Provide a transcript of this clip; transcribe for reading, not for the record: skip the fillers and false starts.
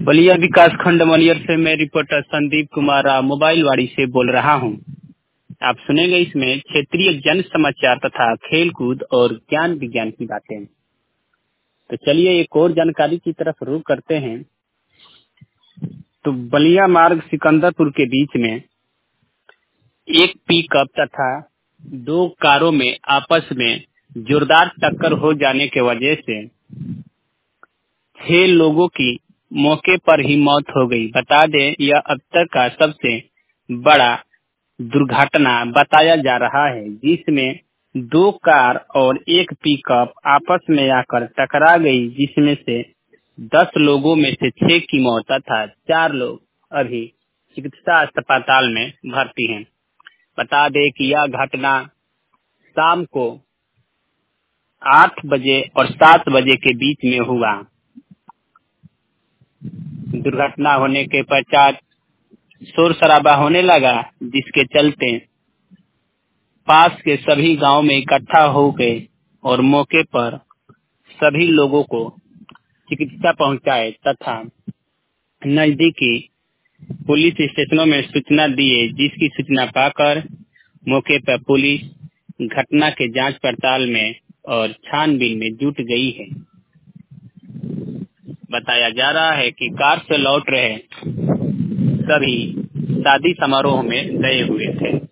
बलिया विकास खंड मनियर से मैं रिपोर्टर संदीप कुमार मोबाइल वाड़ी से बोल रहा हूं। आप सुनेंगे इसमें क्षेत्रीय जन समाचार तथा खेल कूद और ज्ञान विज्ञान की बातें। तो चलिए एक और जानकारी की तरफ रुख करते हैं। तो बलिया मार्ग सिकंदरपुर के बीच में एक पिकअप तथा दो कारों में आपस में जोरदार टक्कर हो जाने के वजह से 6 लोगों की मौके पर ही मौत हो गई। बता दें यह अब तक का सबसे बड़ा दुर्घटना बताया जा रहा है, जिसमें 2 कार और एक पिकअप आपस में आकर टकरा गई, जिसमें से 10 लोगों में से 6 की मौत तथा 4 लोग अभी चिकित्सा अस्पताल में भर्ती हैं। बता दें कि यह घटना शाम को 8 बजे और 7 बजे के बीच में हुआ। दुर्घटना होने के पश्चात शोर शराबा होने लगा, जिसके चलते पास के सभी गांव में इकट्ठा हो गए और मौके पर सभी लोगों को चिकित्सा पहुंचाए तथा नजदीकी पुलिस स्टेशनों में सूचना दिए, जिसकी सूचना पाकर मौके पर पुलिस घटना के जांच पड़ताल में और छानबीन में जुट गई है। बताया जा रहा है कि कार से लौट रहे सभी शादी समारोह में गए हुए थे।